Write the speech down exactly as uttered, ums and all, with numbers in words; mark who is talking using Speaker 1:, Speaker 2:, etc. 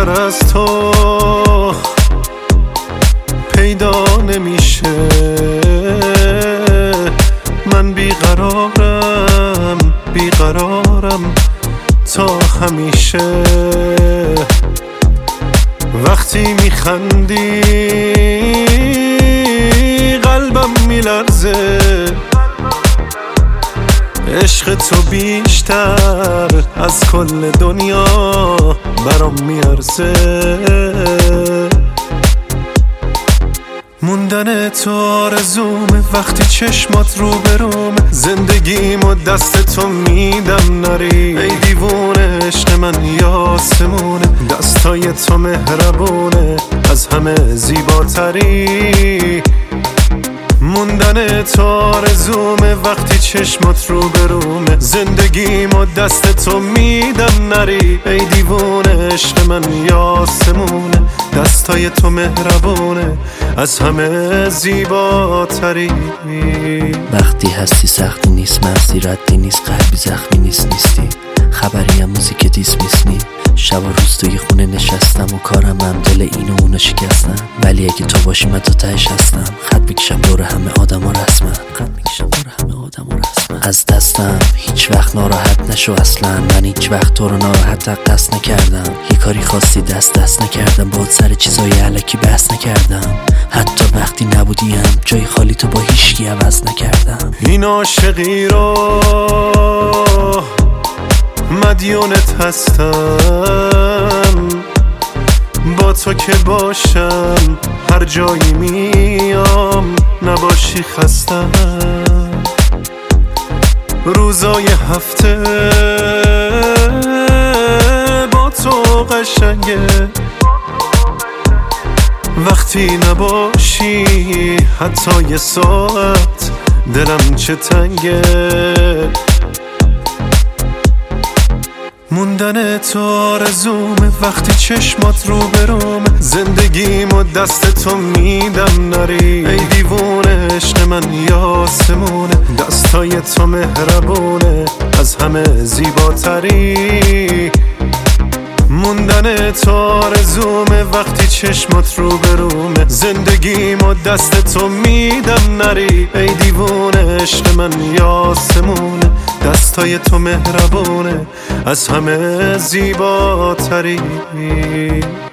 Speaker 1: زیباتر از تو پیدا نمیشه. من بیقرارم بیقرارم تا همیشه. وقتی میخندی قلبم میلرزه، عشق تو بیشتر از کل دنیا برام میارزه. موندن تو آرزومه وقتی چشمات رو برومه، زندگیمو دست تو میدم نری. ای دیوونه عشق من یاسمونه، دستای تو مهربونه از همه زیباتری. موندن تو آرزومه وقتی چشمات رو برومه، زندگیمو دست تو میدم نری. ای دیوونه عشق من یاسمونه، دستای تو مهربونه از همه زیباتری.
Speaker 2: وقتی هستی سختی نیست، مغزی ردی نیست، قلبی زخمی نیست نیستی. خبری هم موزیک دیس میس نی. شب و روز توی خونه نشستم و کارم هم دل اینو اونو شکستم، ولی اگه تو باشی من تا تهش هستم. خط میکشم دور همه آدم ها رسما، خط میکشم دور همه آدم ها رسما. از دستم هیچ وقت ناراحت نشو اصلا، من هیچ وقت تو رو ناراحت قصد نکردم. یه کاری خاصی دست دست نکردم، باید سر چیزای علکی بحث نکردم. حتی وقتی نبودیم جای خالی تو با هیچکی عوض نکردم.
Speaker 1: این عاشقی رو مدیونت هستم، با تو که باشم هر جایی میام، نباشی خستم. روزای هفته با تو قشنگه، وقتی نباشی حتی یه ساعت دلم چه تنگه. موندن تو آرزومه وقتی چشمات رو برومه، زندگیمو دست تو میدم نری. ای دیوونه عشق من یاسمونه، دستای تو مهربونه از همه زیباتری. موندن تو آرزومه وقتی چشمات رو برومه، زندگیمو دست تو میدم نری. ای دیوونه عشق من یاسمونه، دستای تو مهربونه از همه زیباتری.